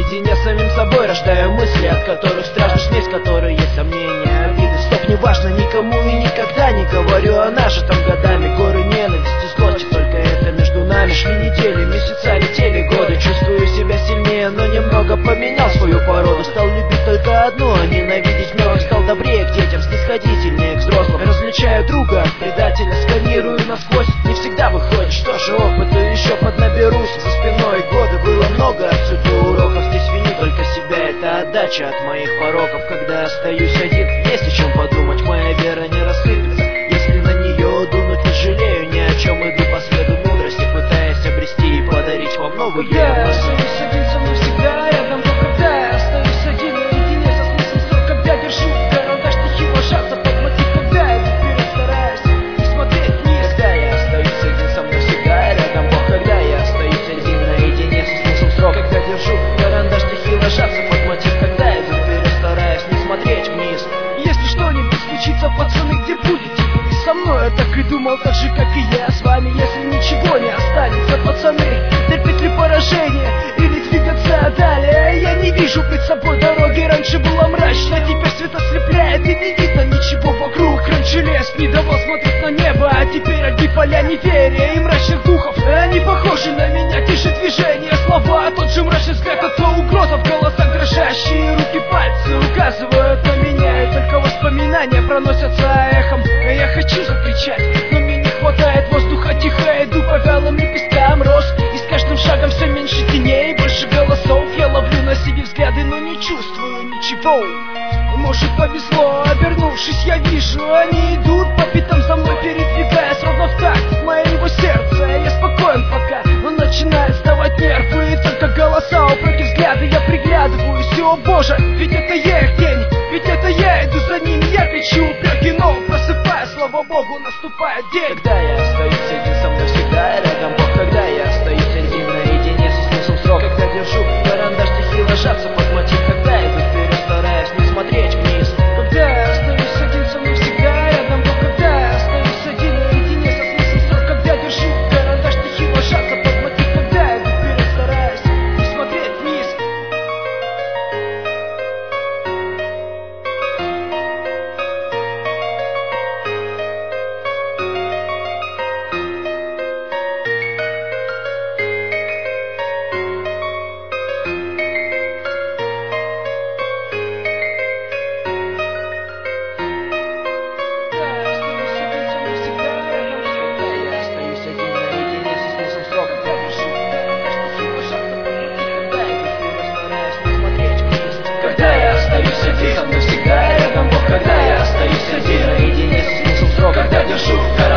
наедине с самим собой рождаю мысли, от которых страшно смесь, которые есть сомнения, обиды. Стоп, не важно никому и никогда не говорю о нажитом годами. Горы ненависти, злости, только это между нами. Шли недели, месяца, летели годы. Чувствую себя сильнее, но немного поменял свою породу. Стал любить только одно, а ненавидеть многих. Стал добрее к детям, снисходительнее к взрослым. Различаю друга от предателя, сканирую насквозь. Не всегда выходит, что же опыта еще поднаберусь. За спиной годы было много от судьбы уроков. Здесь виню только себя, это отдача от моих пороков. Когда остаюсь один, есть о чем подумать. Моя вера не рассыпется, если на нее дунуть. Не жалею ни о чем, иду по следу мудрости, пытаясь обрести и подарить вам новые когда я остаюсь один, со мной всегда рядом. Но когда я остаюсь один наедине со смыслом строк, когда держу карандаш, стихи ложатся под мотив, когда я вперед стараюсь не смотреть вниз. Когда я остаюсь один, со мной всегда рядом Бог. Когда я остаюсь один наедине со смыслом строк, когда держу карандаш, стихи ложатся под мотив, когда я вперед стараюсь не смотреть вниз. Если что-нибудь случится, пацаны, где будете? Вы со мной, я так и думал, так же, как и я с вами. Если ничего не останется, пацаны, терпеть ли поражение или двигаться далее? Я не вижу пред собой дороги, раньше было мрачно, теперь свет ослепляет и не видно ничего вокруг. Раньше лес не давал смотреть на небо, а теперь одни поля неверия и мрачных духов. Они похожи на меня, те же движения, слова, тот же мрачный взгляд, а то угроза в голосах, дрожащие руки, пальцы указывают на меня, и только воспоминания проносятся эхом. Я хочу закричать, но мне не хватает воздуха, тихо иду по вялым лепесткам роз, и с каждым шагом все меньше теней, больше голосов. Я ловлю на себе взгляды, но не чувствую ничего. Может, повезло, обернувшись, я вижу, они идут по пятам за мной, передвигаясь ровно в такт моего сердца. Я спокоен пока, но начинает сдавать нервы, и только голоса, упреки, взгляды, я приглядываюсь, и о боже, ведь это я их тень, ведь это я иду за ними, я кричу упреки, но просыпаясь, слава богу, наступает день. Когда я остаюсь один, со мной всегда рядом Бог. Когда я остаюсь один наедине со смыслом строк, когда держу карандаш, стихи ложатся под мотив, когда иду вперед, стараясь не смотреть вниз. Когда я остаюсь один, со мной всегда рядом Бог. Когда я остаюсь один наедине со смыслом строк, когда держу карандаш, стихи ложатся под мотив, когда иду вперед, стараясь не смотреть вниз. Когда я остаюсь один, со мной всегда рядом Бог. Когда я остаюсь один наедине со смыслом строк, когда держу